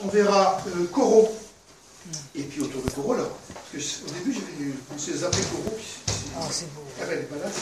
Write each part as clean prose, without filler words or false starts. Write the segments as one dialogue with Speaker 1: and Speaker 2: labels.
Speaker 1: on verra coraux. Et puis autour de coraux, là. Parce que au début, j'ai pensé les appeler coraux.
Speaker 2: Oh, c'est beau.
Speaker 1: Elle n'est pas là.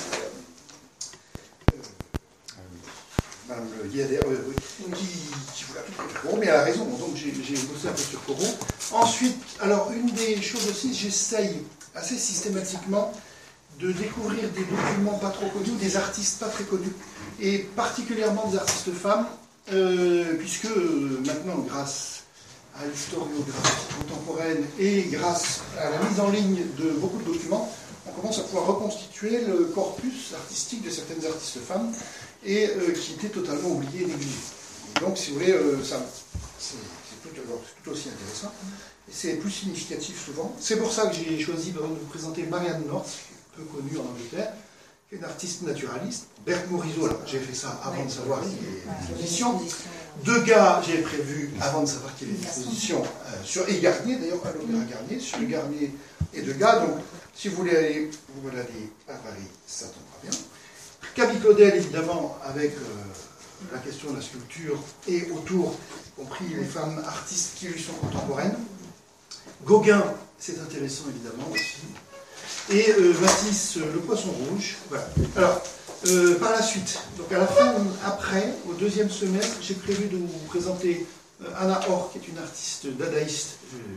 Speaker 1: Madame Guyader, qui voulait appeler coraux, mais elle a raison. Donc j'ai bossé un peu sur coraux. Ensuite, alors une des choses aussi, j'essaye assez systématiquement de découvrir des documents pas trop connus, des artistes pas très connus, et particulièrement des artistes femmes, puisque maintenant, grâce à l'historiographie contemporaine et grâce à la mise en ligne de beaucoup de documents, on commence à pouvoir reconstituer le corpus artistique de certaines artistes femmes, et qui étaient totalement oubliées et négligées. Et donc, si vous voulez, c'est tout aussi intéressant, et c'est plus significatif souvent. C'est pour ça que j'ai choisi de vous présenter Marianne North, peu connue en Angleterre, qui est une artiste naturaliste. Bert Morisot, là, j'ai fait ça avant de savoir qu'il y avait une exposition. Degas, j'ai prévu avant de savoir qu'il y avait une exposition sur, et Garnier, d'ailleurs, à l'Opéra Garnier, sur Garnier et Degas. Donc, si vous voulez aller vous balader à Paris, ça tombera bien. Camille Claudel, évidemment, avec la question de la sculpture et autour, y compris les femmes artistes qui lui sont contemporaines. Gauguin, c'est intéressant, évidemment, aussi. Et Matisse, le poisson rouge. Voilà. Alors, par la suite, donc à la fin, après, au deuxième semestre, j'ai prévu de vous présenter Anna Orr, qui est une artiste dadaïste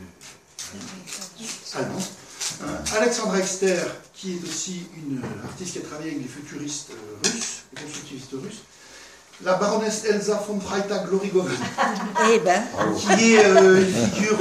Speaker 1: allemande. Alexandra Exter, qui est aussi une artiste qui a travaillé avec les futuristes russes, les constructivistes russes. La baronesse Elsa von Freytag-Lorigoven, qui est une figure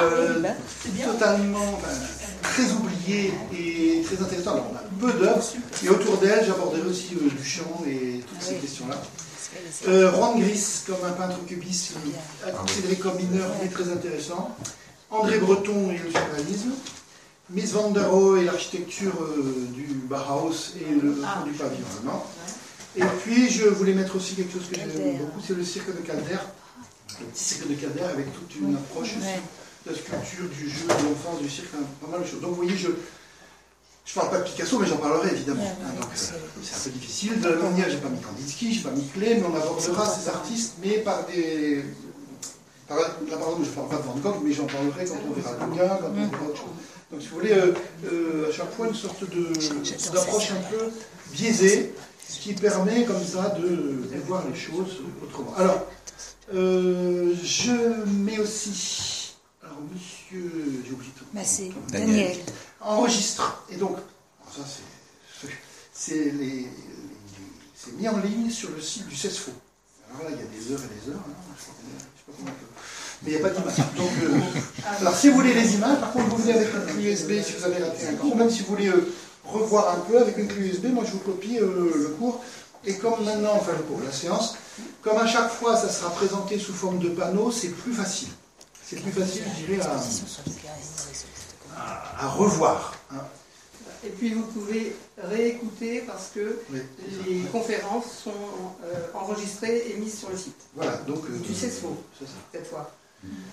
Speaker 1: totalement très oubliée et très intéressante. Alors, on a peu d'œuvres, et autour d'elle, j'aborderai aussi Duchamp et toutes ces questions-là. Juan Gris, comme un peintre cubiste, considéré comme mineur, mais très intéressant. André Breton et le surréalisme. Miss Van der Rohe et l'architecture du Bauhaus et le fond du pavillon allemand. Et puis, je voulais mettre aussi quelque chose que j'aime beaucoup, c'est le cirque de Calder. Le petit cirque de Calder avec toute une approche aussi de la sculpture, du jeu, de l'enfance, du cirque, pas mal de choses. Donc, vous voyez, je ne parle pas de Picasso, mais j'en parlerai évidemment. Donc, c'est un peu difficile. De la même manière, je n'ai pas mis Kandinsky, je n'ai pas mis Klee, mais on abordera ces artistes, mais par des... Là, par exemple, je ne parle pas de Van Gogh, mais j'en parlerai quand on verra Degas, quand on verra autre chose. Donc, si vous voulez, à chaque fois, une sorte d'approche un peu biaisée, ce qui permet comme ça de voir les choses autrement. Alors, je mets aussi... Alors, monsieur... J'ai oublié tout.
Speaker 2: C'est Daniel.
Speaker 1: Enregistre. Et donc, ça, c'est mis en ligne sur le site du CESFO. Alors là, il y a des heures et des heures. Hein, je sais pas comment mais il n'y a pas d'image. Donc, alors, si vous voulez les images, par contre, vous venez avec une clé USB si vous avez raté un cours, même si vous voulez revoir un peu avec une clé USB, moi je vous copie le cours. Et comme maintenant, enfin le cours, la séance, comme à chaque fois ça sera présenté sous forme de panneau, c'est plus facile. C'est plus facile, je dirais, à revoir. Hein.
Speaker 3: Et puis vous pouvez réécouter parce que les conférences sont enregistrées et mises sur le site.
Speaker 1: Voilà, donc...
Speaker 3: du CESFO, cette fois.